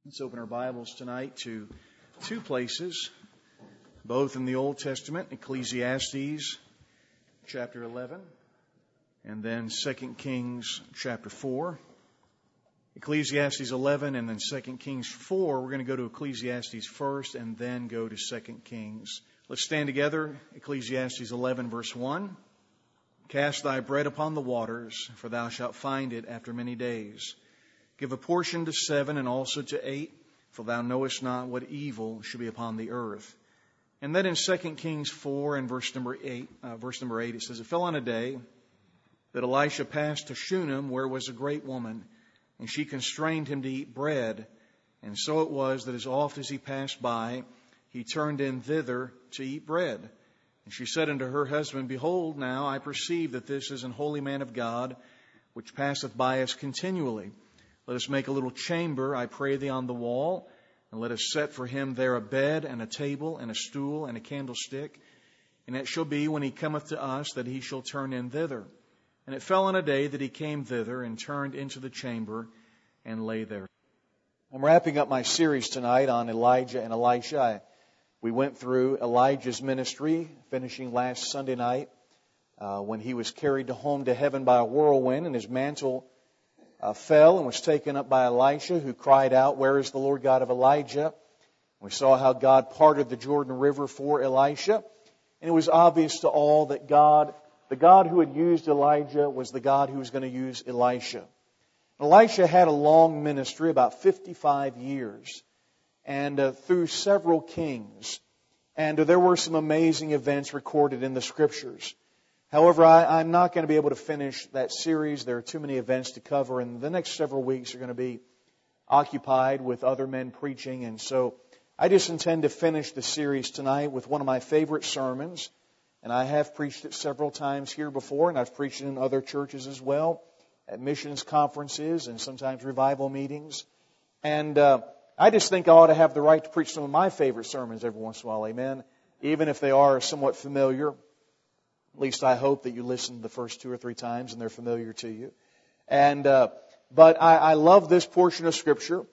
Let's open our Bibles tonight to two places, both in the Old Testament, Ecclesiastes chapter 11, and then 2 Kings chapter 4. Ecclesiastes 11 and then 2 Kings 4. We're going to go to Ecclesiastes first and then go to 2 Kings. Let's stand together. Ecclesiastes 11 verse 1. Cast thy bread upon the waters, for thou shalt find it after many days. Give a portion to 7 and also to 8, for thou knowest not what evil should be upon the earth. And then in 2 Kings 4 and verse number 8, it says, It fell on a day that Elisha passed to Shunem, where was a great woman, and she constrained him to eat bread. And so it was that as oft as he passed by, he turned in thither to eat bread. And she said unto her husband, Behold, now I perceive that this is an holy man of God, which passeth by us continually. Let us make a little chamber, I pray thee, on the wall, and let us set for him there a bed, and a table, and a stool, and a candlestick. And it shall be, when he cometh to us, that he shall turn in thither. And it fell on a day that he came thither, and turned into the chamber, and lay there. I'm wrapping up my series tonight on Elijah and Elisha. We went through Elijah's ministry, finishing last Sunday night, when he was carried home to heaven by a whirlwind, and his mantle fell and was taken up by Elisha, who cried out, Where is the Lord God of Elijah? We saw how God parted the Jordan River for Elisha. And it was obvious to all that the God who had used Elijah was the God who was going to use Elisha. Elisha had a long ministry, about 55 years, and through several kings. And there were some amazing events recorded in the Scriptures. However, I'm not going to be able to finish that series. There are too many events to cover, and the next several weeks are going to be occupied with other men preaching. And so I just intend to finish the series tonight with one of my favorite sermons. And I have preached it several times here before, and I've preached it in other churches as well, at missions conferences and sometimes revival meetings. And I just think I ought to have the right to preach some of my favorite sermons every once in a while, amen, even if they are somewhat familiar. At least I hope that you listen the first 2 or 3 times and they're familiar to you. And but I love this portion of Scripture,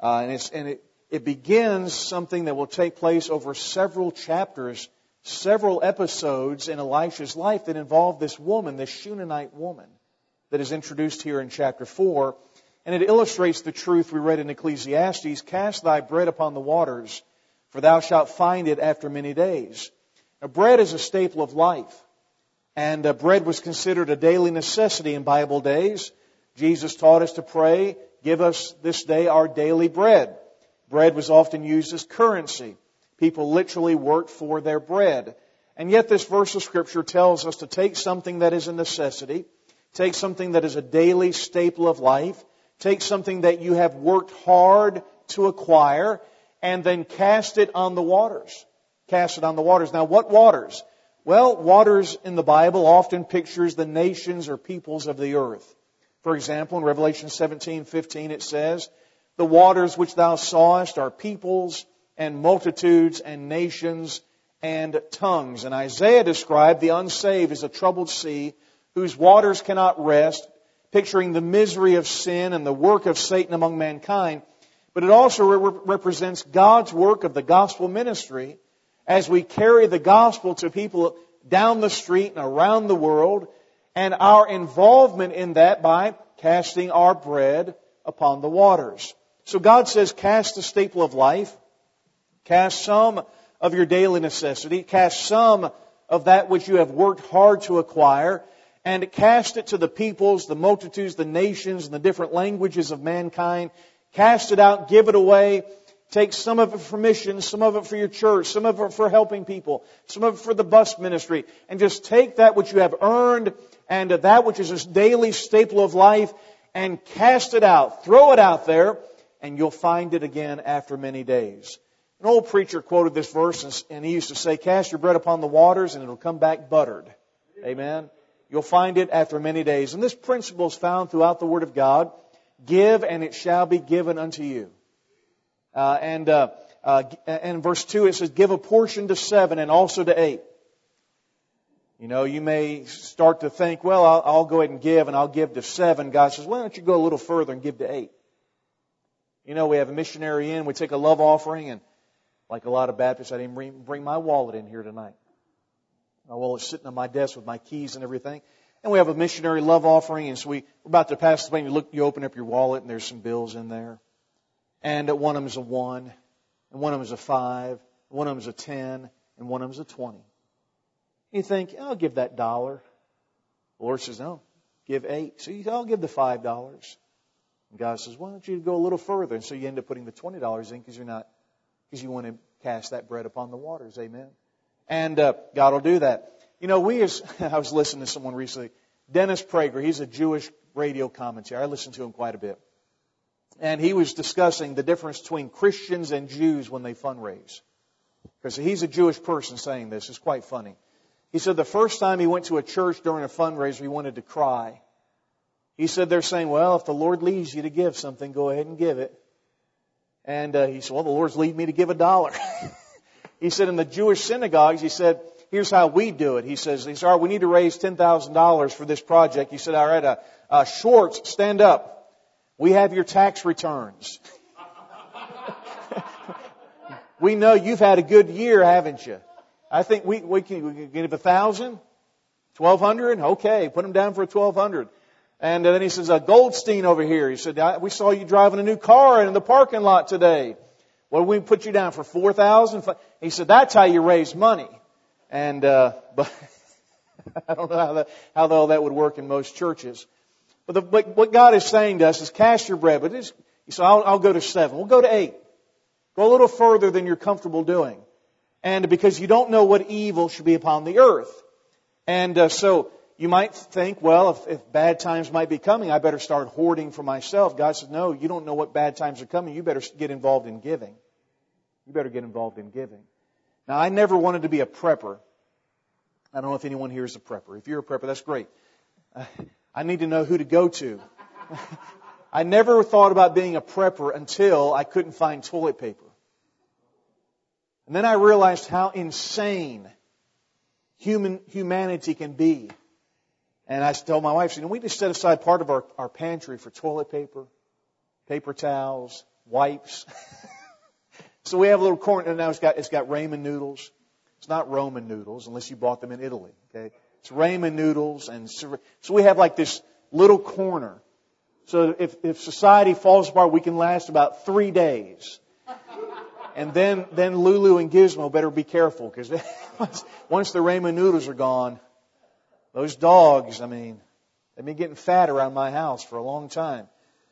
and it begins something that will take place over several chapters, several episodes in Elisha's life that involve this woman, this Shunammite woman, that is introduced here in chapter 4. And it illustrates the truth we read in Ecclesiastes, Cast thy bread upon the waters, for thou shalt find it after many days. Now, bread is a staple of life. And bread was considered a daily necessity in Bible days. Jesus taught us to pray, Give us this day our daily bread. Bread was often used as currency. People literally worked for their bread. And yet this verse of Scripture tells us to take something that is a necessity, take something that is a daily staple of life, take something that you have worked hard to acquire, and then cast it on the waters. Cast it on the waters. Now, what waters? Well, waters in the Bible often pictures the nations or peoples of the earth. For example, in Revelation 17:15 it says, The waters which thou sawest are peoples and multitudes and nations and tongues. And Isaiah described the unsaved as a troubled sea whose waters cannot rest, picturing the misery of sin and the work of Satan among mankind. But it also represents God's work of the gospel ministry as we carry the gospel to people down the street and around the world, and our involvement in that by casting our bread upon the waters. So God says, cast the staple of life, cast some of your daily necessity, cast some of that which you have worked hard to acquire, and cast it to the peoples, the multitudes, the nations, and the different languages of mankind. Cast it out, give it away. Take some of it for missions, some of it for your church, some of it for helping people, some of it for the bus ministry. And just take that which you have earned and that which is a daily staple of life and cast it out. Throw it out there and you'll find it again after many days. An old preacher quoted this verse and he used to say, Cast your bread upon the waters and it'll come back buttered. Amen. You'll find it after many days. And this principle is found throughout the Word of God. Give and it shall be given unto you. And in verse 2 it says, Give a portion to 7 and also to 8. You know, you may start to think, well, I'll go ahead and give, and I'll give to 7. God says, why don't you go a little further and give to 8? You know, we have a missionary in, we take a love offering, and like a lot of Baptists, I didn't bring my wallet in here tonight. My wallet's sitting on my desk with my keys and everything. And we have a missionary love offering, and so we're about to pass the plane. You open up your wallet, and there's some bills in there. And one of them is a 1, and one of them is a 5, one of them is a 10, and one of them is a 20. You think, I'll give that $1. The Lord says, no, give 8. So I'll give the $5. And God says, why don't you go a little further? And so you end up putting the $20 in because you want to cast that bread upon the waters. Amen. And God will do that. You know, I was listening to someone recently, Dennis Prager. He's a Jewish radio commentator. I listen to him quite a bit. And he was discussing the difference between Christians and Jews when they fundraise. Because he's a Jewish person saying this. It's quite funny. He said the first time he went to a church during a fundraiser, he wanted to cry. He said they're saying, well, if the Lord leads you to give something, go ahead and give it. And he said, well, the Lord's leading me to give $1. He said in the Jewish synagogues, he said, here's how we do it. He says, all right, we need to raise $10,000 for this project. He said, all right, Schwartz, stand up. We have your tax returns. We know you've had a good year, haven't you? I think we can give 1,000, 1,200. Okay, put them down for 1,200. And then he says, Goldstein over here. He said, we saw you driving a new car in the parking lot today. Well, we put you down for 4,000. He said, that's how you raise money. And but I don't know how all that would work in most churches. But what God is saying to us is cast your bread. But he said, I'll go to 7. We'll go to 8. Go a little further than you're comfortable doing. And because you don't know what evil should be upon the earth. And so you might think, well, if bad times might be coming, I better start hoarding for myself. God says, no, you don't know what bad times are coming. You better get involved in giving. You better get involved in giving. Now, I never wanted to be a prepper. I don't know if anyone here is a prepper. If you're a prepper, that's great. I need to know who to go to. I never thought about being a prepper until I couldn't find toilet paper. And then I realized how insane humanity can be. And I told my wife, we just set aside part of our pantry for toilet paper, paper towels, wipes. So we have a little corner, and now it's got ramen noodles. It's not Roman noodles, unless you bought them in Italy. Okay, it's ramen noodles, and so we have like this little corner. So if society falls apart, we can last about 3 days. And then Lulu and Gizmo better be careful, because once the ramen noodles are gone, those dogs, they've been getting fat around my house for a long time.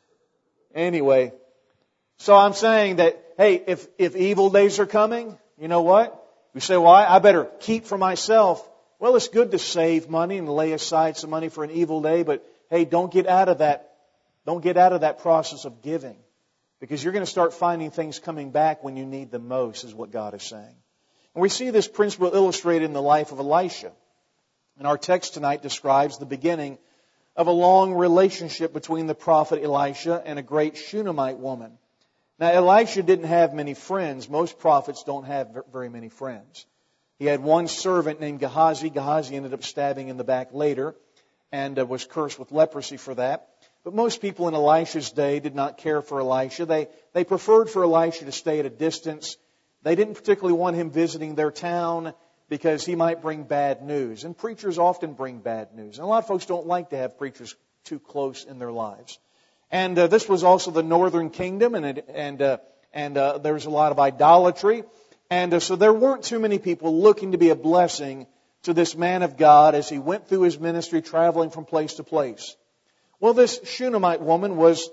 Anyway, so I'm saying that, hey, if evil days are coming, you know what? You say, well, I better keep for myself. Well, it's good to save money and lay aside some money for an evil day, but hey, don't get out of that. Don't get out of that process of giving. Because you're going to start finding things coming back when you need them most, is what God is saying. And we see this principle illustrated in the life of Elisha. And our text tonight describes the beginning of a long relationship between the prophet Elisha and a great Shunammite woman. Now, Elisha didn't have many friends. Most prophets don't have very many friends. He had one servant named Gehazi. Gehazi ended up stabbing in the back later and was cursed with leprosy for that. But most people in Elisha's day did not care for Elisha. They preferred for Elisha to stay at a distance. They didn't particularly want him visiting their town because he might bring bad news. And preachers often bring bad news. And a lot of folks don't like to have preachers too close in their lives. And this was also the northern kingdom, and there was a lot of idolatry. And so there weren't too many people looking to be a blessing to this man of God as he went through his ministry traveling from place to place. Well, this Shunammite woman was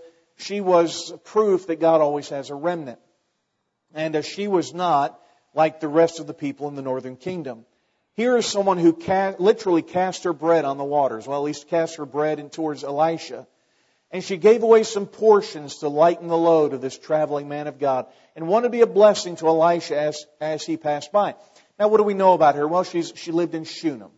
proof that God always has a remnant. And she was not like the rest of the people in the northern kingdom. Here is someone who literally cast her bread on the waters. Well, at least cast her bread towards Elisha. And she gave away some portions to lighten the load of this traveling man of God and wanted to be a blessing to Elisha as he passed by. Now, what do we know about her? Well, she lived in Shunem.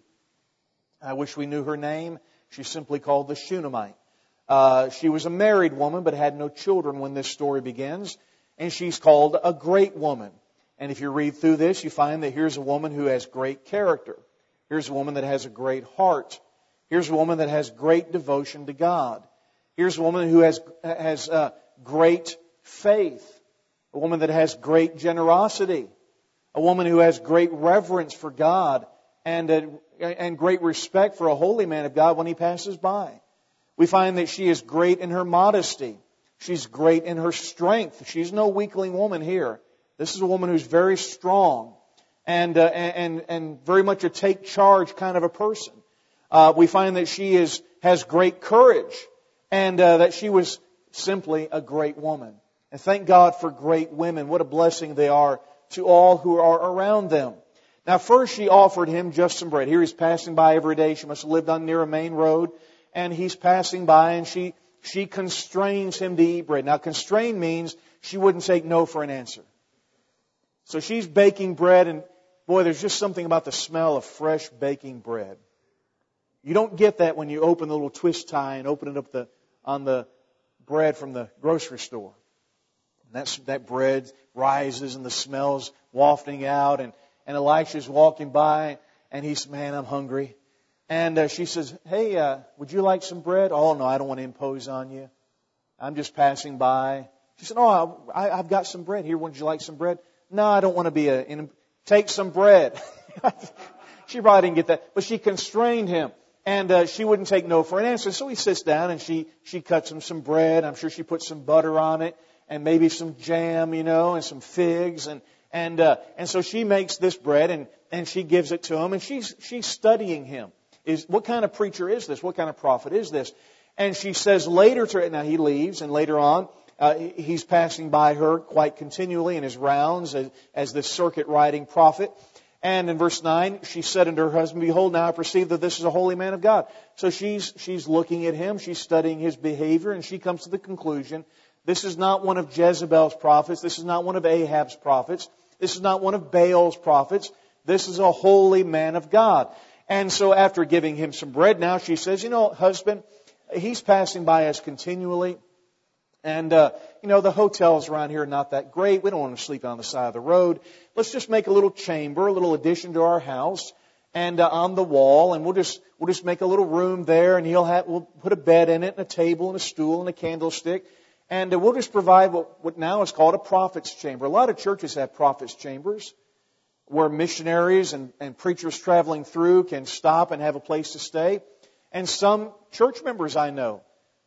I wish we knew her name. She's simply called the Shunammite. She was a married woman but had no children when this story begins. And she's called a great woman. And if you read through this, you find that here's a woman who has great character. Here's a woman that has a great heart. Here's a woman that has great devotion to God. Here's a woman who has great faith, a woman that has great generosity, a woman who has great reverence for God and great respect for a holy man of God when he passes by. We find that she is great in her modesty. She's great in her strength. She's no weakling woman here. This is a woman who's very strong and very much a take charge kind of a person. We find that she has great courage and that she was simply a great woman. And thank God for great women. What a blessing they are to all who are around them. Now first she offered him just some bread. Here he's passing by every day. She must have lived on near a main road. And he's passing by and she constrains him to eat bread. Now constrain means she wouldn't take no for an answer. So she's baking bread and boy, there's just something about the smell of fresh baking bread. You don't get that when you open the little twist tie and open it up on the bread from the grocery store. And that bread rises and the smell's wafting out and Elisha's walking by and he says, man, I'm hungry. And she says, hey, would you like some bread? Oh, no, I don't want to impose on you. I'm just passing by. She said, oh, I've got some bread here. Would you like some bread? No, I don't want to be take some bread. She probably didn't get that. But she constrained him. And she wouldn't take no for an answer. So he sits down and she cuts him some bread. I'm sure she put some butter on it and maybe some jam, and some figs. And so she makes this bread and she gives it to him. And she's studying him. What kind of preacher is this? What kind of prophet is this? And she says later to it, now he leaves and later on, he's passing by her quite continually in his rounds as this circuit riding prophet. And in verse 9, she said unto her husband, behold, now I perceive that this is a holy man of God. So she's looking at him, she's studying his behavior, and she comes to the conclusion, this is not one of Jezebel's prophets, this is not one of Ahab's prophets, this is not one of Baal's prophets, this is a holy man of God. And so after giving him some bread, now she says, husband, he's passing by us continually. And, the hotels around here are not that great. We don't want to sleep on the side of the road. Let's just make a little chamber, a little addition to our house and on the wall. And we'll just make a little room there and we'll put a bed in it and a table and a stool and a candlestick. And we'll just provide what now is called a prophet's chamber. A lot of churches have prophet's chambers where missionaries and preachers traveling through can stop and have a place to stay. And some church members I know,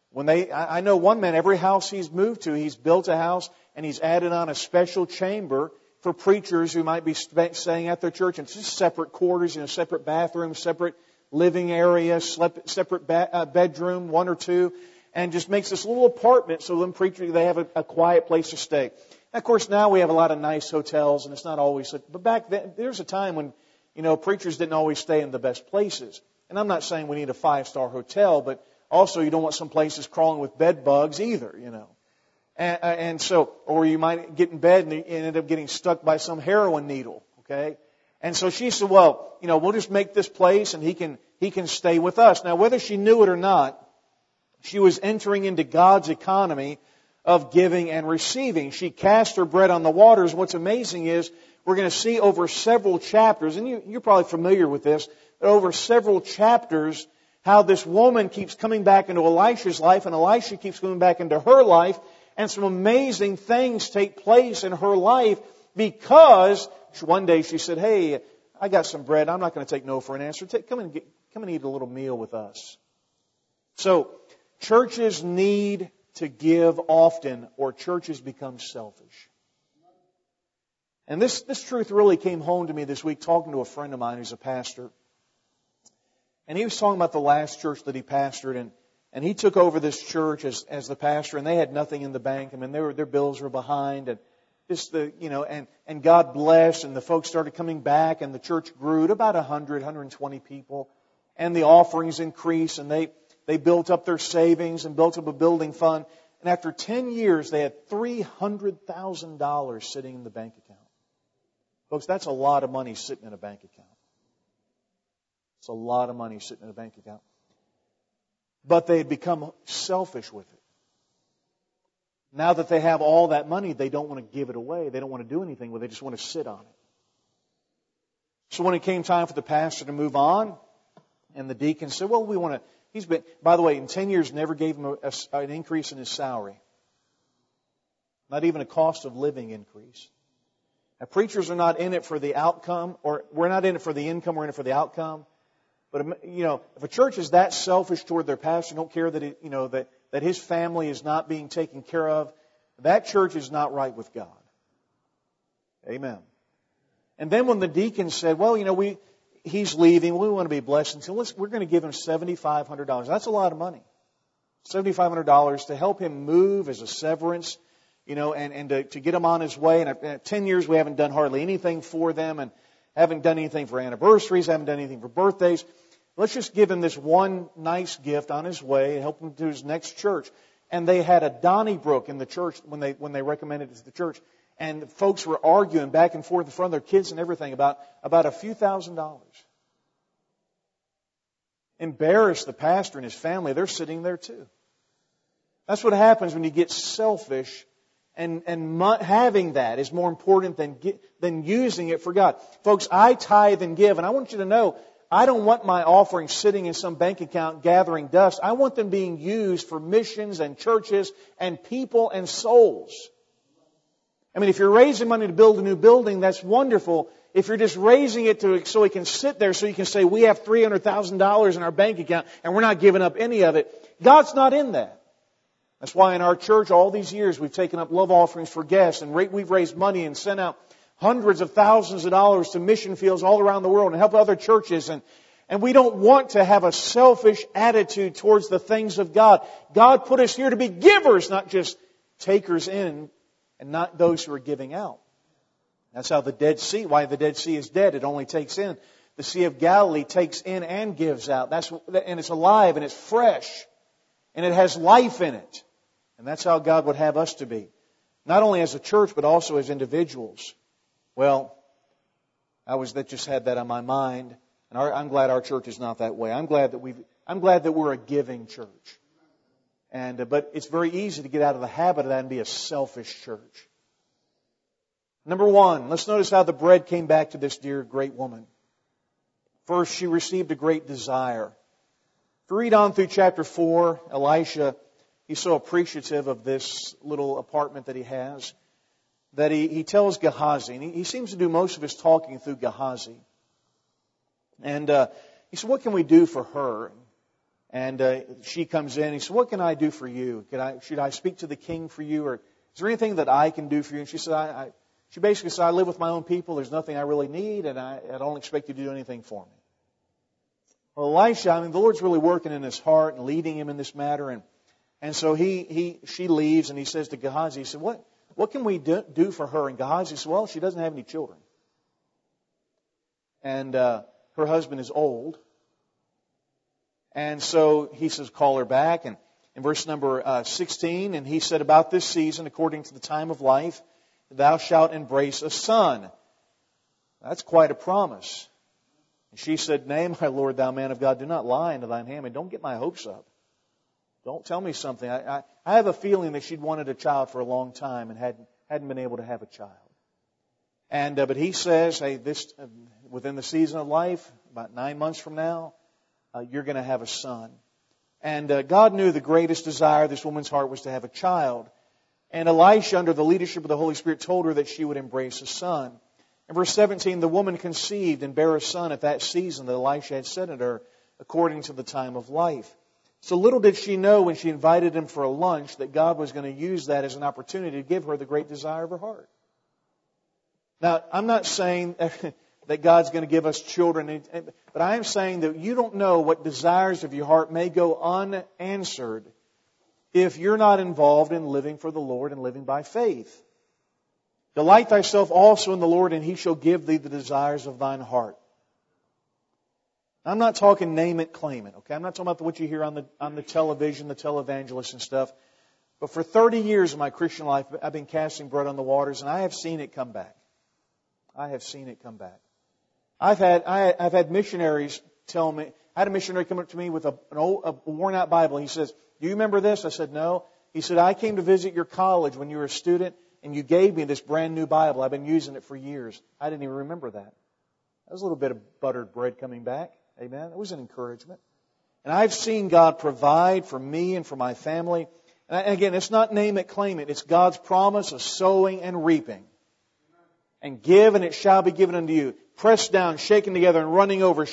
I know one man, every house he's moved to, he's built a house and he's added on a special chamber for preachers who might be staying at their church. And it's just separate quarters, separate bathrooms, separate living area, separate bedroom, one or two, and just makes this little apartment so them preachers, they have a quiet place to stay. And of course, now we have a lot of nice hotels, and it's not always. But back then, there's a time when, preachers didn't always stay in the best places. And I'm not saying we need a 5-star hotel, but also you don't want some places crawling with bed bugs either, And so, or you might get in bed and end up getting stuck by some heroin needle, okay? And so she said, well, we'll just make this place and he can stay with us. Now, whether she knew it or not, she was entering into God's economy of giving and receiving. She cast her bread on the waters. What's amazing is we're going to see over several chapters, and you're probably familiar with this, but over several chapters, how this woman keeps coming back into Elisha's life, and Elisha keeps coming back into her life, and some amazing things take place in her life because one day she said, hey, I got some bread. I'm not going to take no for an answer. Come and eat a little meal with us. So, churches need to give often, or churches become selfish. And this truth really came home to me this week talking to a friend of mine who's a pastor. And he was talking about the last church that he pastored, and he took over this church as the pastor, and they had nothing in the bank. I mean, their bills were behind, and just and God blessed, and the folks started coming back, and the church grew to about 120 people, and the offerings increased, and they built up their savings and built up a building fund. And after 10 years, they had $300,000 sitting in the bank account. Folks, that's a lot of money sitting in a bank account. It's a lot of money sitting in a bank account. But they had become selfish with it. Now that they have all that money, they don't want to give it away. They don't want to do anything with it. They just want to sit on it. So when it came time for the pastor to move on, and the deacon said, well, we want to... by the way, in 10 years, never gave him an increase in his salary. Not even a cost of living increase. Now, preachers are not in it for the outcome, or we're not in it for the income, we're in it for the outcome. But, if a church is that selfish toward their pastor, don't care that, that his family is not being taken care of, that church is not right with God. Amen. And then when the deacon said, well, he's leaving, we want to be blessed, and so we're going to give him $7,500. That's a lot of money. $7,500 to help him move as a severance, and to get him on his way. And 10 years we haven't done hardly anything for them, and haven't done anything for anniversaries, haven't done anything for birthdays. Let's just give him this one nice gift on his way and help him to his next church. And they had a Donnybrook in the church when they recommended it to the church. And folks were arguing back and forth in front of their kids and everything about a few $1,000s. Embarrassed the pastor and his family. They're sitting there too. That's what happens when you get selfish, and having that is more important than using it for God. Folks, I tithe and give, and I want you to know, I don't want my offerings sitting in some bank account gathering dust. I want them being used for missions and churches and people and souls. I mean, if you're raising money to build a new building, that's wonderful. If you're just raising it so it can sit there so you can say, we have $300,000 in our bank account and we're not giving up any of it, God's not in that. That's why in our church all these years we've taken up love offerings for guests, and we've raised money and sent out hundreds of thousands of dollars to mission fields all around the world and help other churches. And we don't want to have a selfish attitude towards the things of God. God put us here to be givers, not just takers in, and not those who are giving out. That's how why the Dead Sea is dead. It only takes in. The Sea of Galilee takes in and gives out. And it's alive and it's fresh. And it has life in it. And that's how God would have us to be. Not only as a church, but also as individuals. Well, that just had that on my mind. And I'm glad our church is not that way. I'm glad that we're a giving church. But it's very easy to get out of the habit of that and be a selfish church. Number one, let's notice how the bread came back to this dear great woman. First, she received a great desire. If you read on through chapter 4, Elisha, he's so appreciative of this little apartment that he has, that he tells Gehazi, and he seems to do most of his talking through Gehazi. And he said, what can we do for her? And she comes in. He said, what can I do for you? Should I speak to the king for you? Or is there anything that I can do for you? And she said, she basically said, I live with my own people. There's nothing I really need, and I don't expect you to do anything for me. Well, Elisha, the Lord's really working in his heart and leading him in this matter. And so she leaves, and he says to Gehazi, he said, what can we do for her? And Gehazi said, well, she doesn't have any children. And her husband is old. And so he says, call her back. And in verse number 16, and he said, about this season, according to the time of life, thou shalt embrace a son. That's quite a promise. And she said, nay, my Lord, thou man of God, do not lie unto thine handmaid. Don't get my hopes up. Don't tell me something. I have a feeling that she'd wanted a child for a long time and hadn't been able to have a child. And but he says, hey, this within the season of life, about 9 months from now, you're going to have a son. And God knew the greatest desire of this woman's heart was to have a child. And Elisha, under the leadership of the Holy Spirit, told her that she would embrace a son. In verse 17, the woman conceived and bare a son at that season that Elisha had said unto her, according to the time of life. So little did she know when she invited him for a lunch that God was going to use that as an opportunity to give her the great desire of her heart. Now, I'm not saying that God's going to give us children, but I am saying that you don't know what desires of your heart may go unanswered if you're not involved in living for the Lord and living by faith. Delight thyself also in the Lord, and He shall give thee the desires of thine heart. I'm not talking name it, claim it. Okay, I'm not talking about what you hear on the television, the televangelists and stuff. But for 30 years of my Christian life, I've been casting bread on the waters, and I have seen it come back. I have seen it come back. I've had missionaries tell me. I had a missionary come up to me with a worn out Bible. He says, "Do you remember this?" I said, "No." He said, "I came to visit your college when you were a student, and you gave me this brand new Bible. I've been using it for years." I didn't even remember that. That was a little bit of buttered bread coming back. Amen. It was an encouragement. And I've seen God provide for me and for my family. And again, it's not name it, claim it. It's God's promise of sowing and reaping. And give, and it shall be given unto you. Pressed down, shaken together, and running over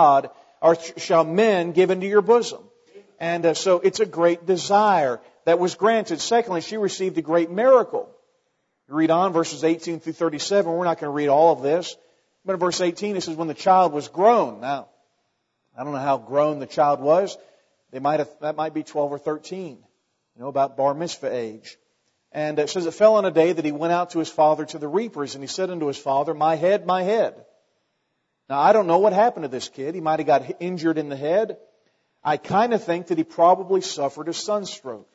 shall men give into your bosom. And so it's a great desire that was granted. Secondly, she received a great miracle. You read on, verses 18 through 37. We're not going to read all of this. But in verse 18, it says, when the child was grown. Now, I don't know how grown the child was. That might be 12 or 13. About bar mitzvah age. And it says it fell on a day that he went out to his father to the reapers, and he said unto his father, my head, my head. Now, I don't know what happened to this kid. He might have got injured in the head. I kind of think that he probably suffered a sunstroke.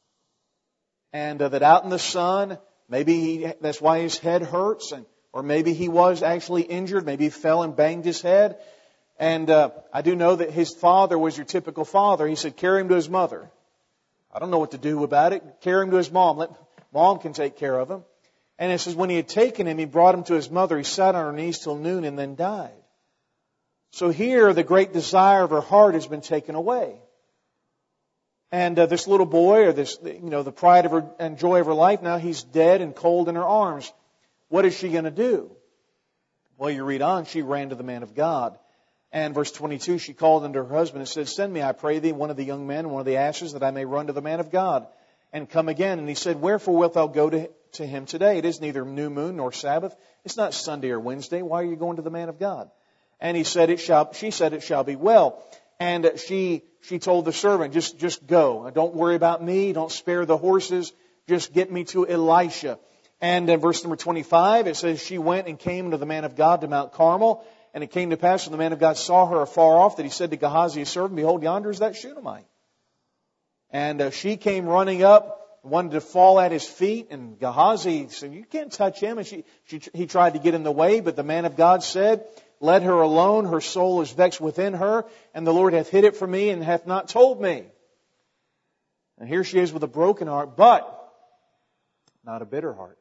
And that out in the sun, maybe that's why his head hurts, or maybe he was actually injured. Maybe he fell and banged his head. And I do know that his father was your typical father. He said, carry him to his mother. I don't know what to do about it. Carry him to his mom. Mom can take care of him. And it says, when he had taken him, he brought him to his mother. He sat on her knees till noon and then died. So here, the great desire of her heart has been taken away. And this little boy, or the pride of her and joy of her life, now he's dead and cold in her arms. What is she going to do? Well, you read on, she ran to the man of God. And verse 22, she called unto her husband and said, send me, I pray thee, one of the young men, one of the asses, that I may run to the man of God and come again. And he said, wherefore wilt thou go to him today? It is neither new moon nor Sabbath. It's not Sunday or Wednesday. Why are you going to the man of God? And she said, it shall be well. And she told the servant, just go. Don't worry about me. Don't spare the horses. Just get me to Elisha. And in verse number 25, it says, she went and came to the man of God to Mount Carmel. And it came to pass when the man of God saw her afar off that he said to Gehazi his servant, behold, yonder is that Shunammite. And she came running up, wanted to fall at his feet. And Gehazi said, you can't touch him. And he tried to get in the way. But the man of God said, let her alone. Her soul is vexed within her. And the Lord hath hid it from me and hath not told me. And here she is with a broken heart, but not a bitter heart.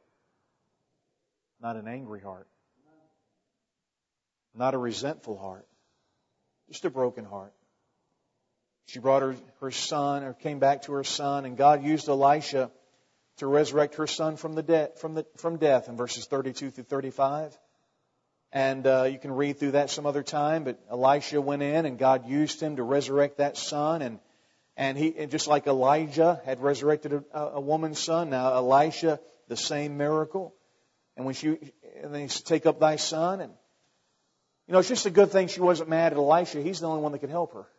Not an angry heart. Not a resentful heart. Just a broken heart. She brought her son, or came back to her son, and God used Elisha to resurrect her son from death in verses 32 through 35. And you can read through that some other time, but Elisha went in and God used him to resurrect that son, and he, just like Elijah had resurrected a woman's son, now Elisha, the same miracle. And then he said, take up thy son. And it's just a good thing she wasn't mad at Elisha. He's the only one that could help her.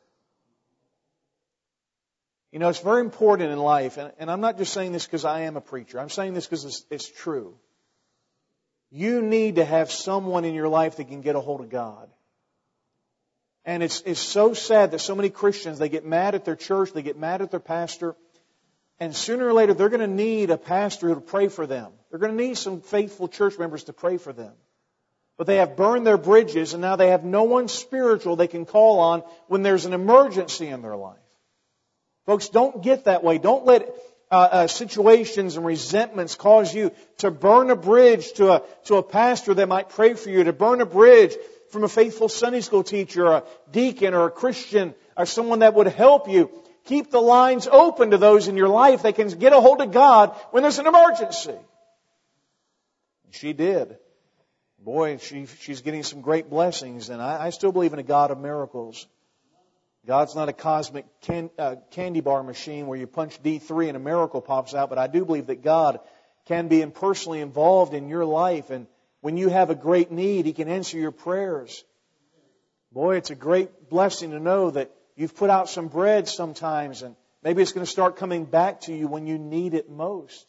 It's very important in life, and I'm not just saying this because I am a preacher. I'm saying this because it's true. You need to have someone in your life that can get a hold of God. And it's so sad that so many Christians, they get mad at their church, they get mad at their pastor, and sooner or later they're going to need a pastor who will pray for them. They're going to need some faithful church members to pray for them. But they have burned their bridges, and now they have no one spiritual they can call on when there's an emergency in their life. Folks, don't get that way. Don't let situations and resentments cause you to burn a bridge to a pastor that might pray for you, to burn a bridge from a faithful Sunday school teacher, or a deacon, or a Christian, or someone that would help you. Keep the lines open to those in your life that can get a hold of God when there's an emergency. And she did. Boy, she's getting some great blessings, and I still believe in a God of miracles. God's not a cosmic candy bar machine where you punch D3 and a miracle pops out, but I do believe that God can be personally involved in your life, and when you have a great need, He can answer your prayers. Boy, it's a great blessing to know that you've put out some bread sometimes, and maybe it's going to start coming back to you when you need it most.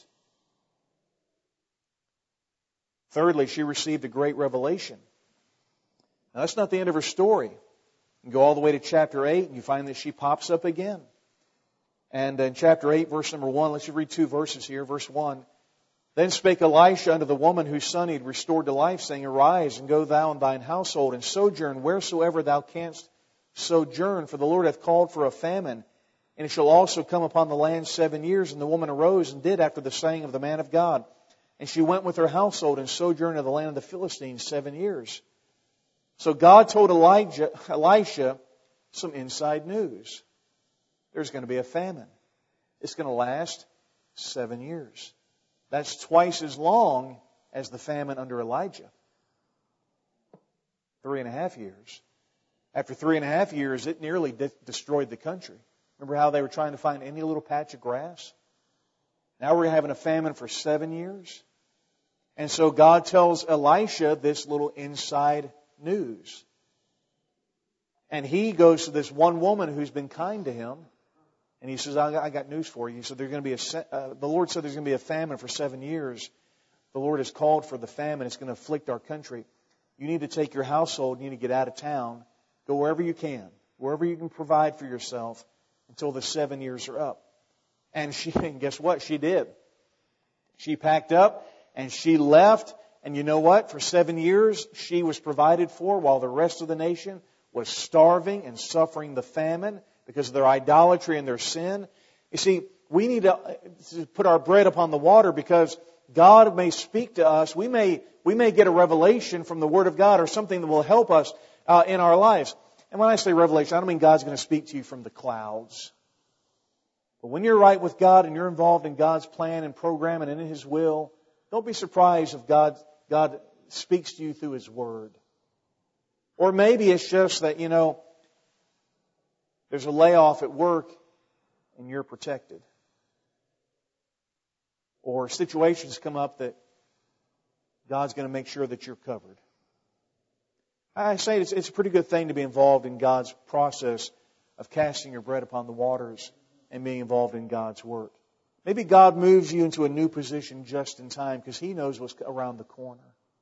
Thirdly, she received a great revelation. Now, that's not the end of her story. You go all the way to chapter 8, and you find that she pops up again. And in chapter 8, verse number 1, let's just read 2 verses here. Verse 1, then spake Elisha unto the woman whose son he had restored to life, saying, arise, and go thou and thine household, and sojourn wheresoever thou canst sojourn, for the Lord hath called for a famine, and it shall also come upon the land 7 years. And the woman arose and did after the saying of the man of God. And she went with her household and sojourned in the land of the Philistines 7 years. So God told Elisha some inside news. There's going to be a famine. It's going to last 7 years. That's twice as long as the famine under Elijah. 3.5 years. After 3.5 years, it nearly destroyed the country. Remember how they were trying to find any little patch of grass? Now we're having a famine for 7 years. And so God tells Elisha this little inside news. And he goes to this one woman who's been kind to him. And he says, I got news for you. He said, the Lord said there's going to be a famine for 7 years. The Lord has called for the famine. It's going to afflict our country. You need to take your household. You need to get out of town. Go wherever you can. Wherever you can provide for yourself until the 7 years are up. And guess what? She did. She packed up and she left. And you know what? For 7 years, she was provided for while the rest of the nation was starving and suffering the famine because of their idolatry and their sin. You see, we need to put our bread upon the water because God may speak to us. We may get a revelation from the Word of God or something that will help us in our lives. And when I say revelation, I don't mean God's going to speak to you from the clouds. But when you're right with God and you're involved in God's plan and program and in His will, don't be surprised if God speaks to you through His Word. Or maybe it's just that, there's a layoff at work and you're protected. Or situations come up that God's going to make sure that you're covered. I say it's a pretty good thing to be involved in God's process of casting your bread upon the waters and being involved in God's work. Maybe God moves you into a new position just in time because He knows what's around the corner.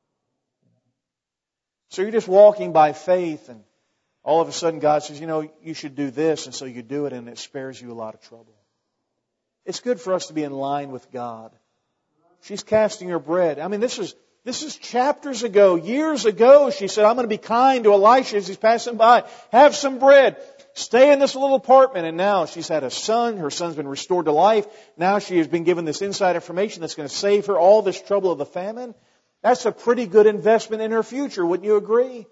So you're just walking by faith and all of a sudden God says, you should do this, and so you do it and it spares you a lot of trouble. It's good for us to be in line with God. She's casting her bread. I mean, this is chapters ago, years ago. She said, I'm going to be kind to Elisha as he's passing by. Have some bread. Stay in this little apartment. And now she's had a son. Her son's been restored to life. Now she has been given this inside information that's going to save her all this trouble of the famine. That's a pretty good investment in her future. Wouldn't you agree?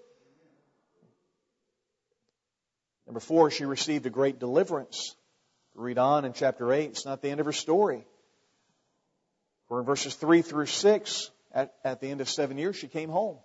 Number 4, she received a great deliverance. Read on in chapter 8. It's not the end of her story. For in verses 3 through 6, at the end of 7 years, she came home.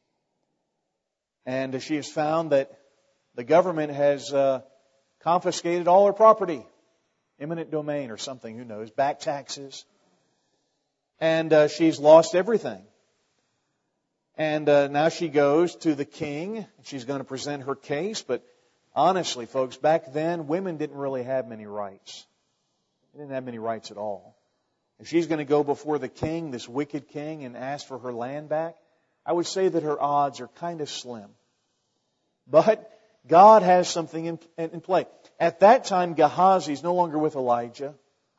And she has found that the government has confiscated all her property. Eminent domain or something, who knows, back taxes. And she's lost everything. And now she goes to the king. She's going to present her case. But honestly, folks, back then, women didn't really have many rights. They didn't have many rights at all. If she's going to go before the king, this wicked king, and ask for her land back, I would say that her odds are kind of slim. But God has something in play. At that time, Gehazi is no longer with Elisha.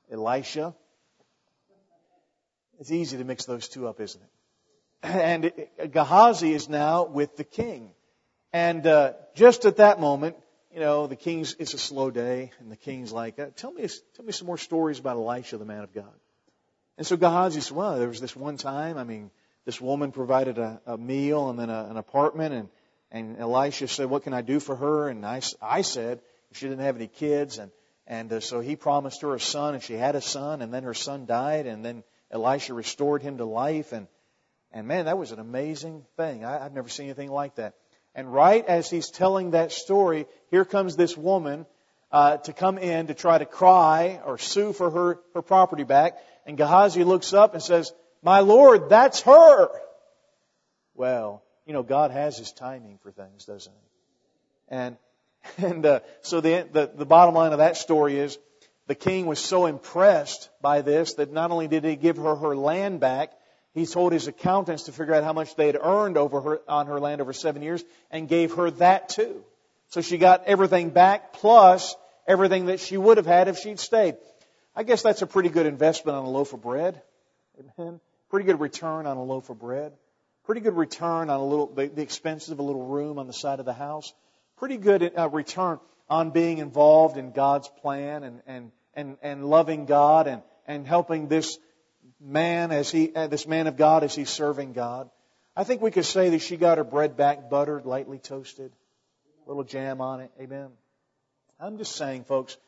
It's easy to mix those two up, isn't it? And Gehazi is now with the king. And just at that moment, the king's, it's a slow day, and the king's like, tell me some more stories about Elisha, the man of God. And so Gehazi said, well, there was this one time, this woman provided a meal and then an apartment, and Elisha said, what can I do for her? And I said, she didn't have any kids, and so he promised her a son, and she had a son, and then her son died, and then Elisha restored him to life, and man, that was an amazing thing. I've never seen anything like that. And right as he's telling that story, here comes this woman to come in to try to cry or sue for her property back. And Gehazi looks up and says, my Lord, that's her. Well, God has His timing for things, doesn't He? And so the bottom line of that story is the king was so impressed by this that not only did he give her land back, he told his accountants to figure out how much they had earned on her land over 7 years and gave her that too. So she got everything back plus everything that she would have had if she'd stayed. I guess that's a pretty good investment on a loaf of bread. Amen. Pretty good return on a loaf of bread. Pretty good return on the expenses of a little room on the side of the house. Pretty good return on being involved in God's plan and loving God and helping this man of God as he's serving God. I think we could say that she got her bread back buttered, lightly toasted, a little jam on it. Amen. I'm just saying, folks,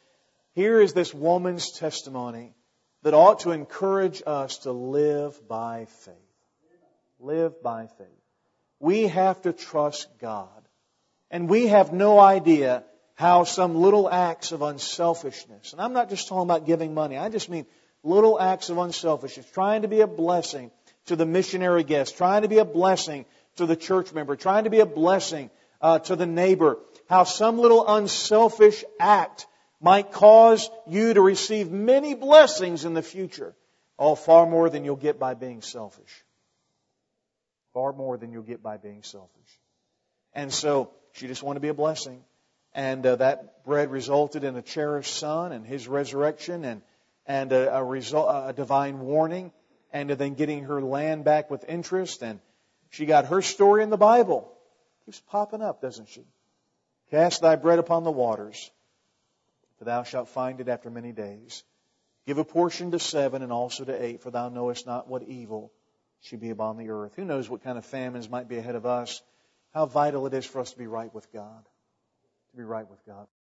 Here is this woman's testimony that ought to encourage us to live by faith. Live by faith. We have to trust God. And we have no idea how some little acts of unselfishness, and I'm not just talking about giving money, I just mean little acts of unselfishness, trying to be a blessing to the missionary guest, trying to be a blessing to the church member, trying to be a blessing to the neighbor, how some little unselfish act might cause you to receive many blessings in the future. Oh, far more than you'll get by being selfish. Far more than you'll get by being selfish. And so, she just wanted to be a blessing. And that bread resulted in a cherished son and his resurrection and a divine warning. And then getting her land back with interest. And she got her story in the Bible. Keeps popping up, doesn't she? Cast thy bread upon the waters, for thou shalt find it after many days. Give a portion to 7 and also to 8, for thou knowest not what evil should be upon the earth. Who knows what kind of famines might be ahead of us? How vital it is for us to be right with God. To be right with God.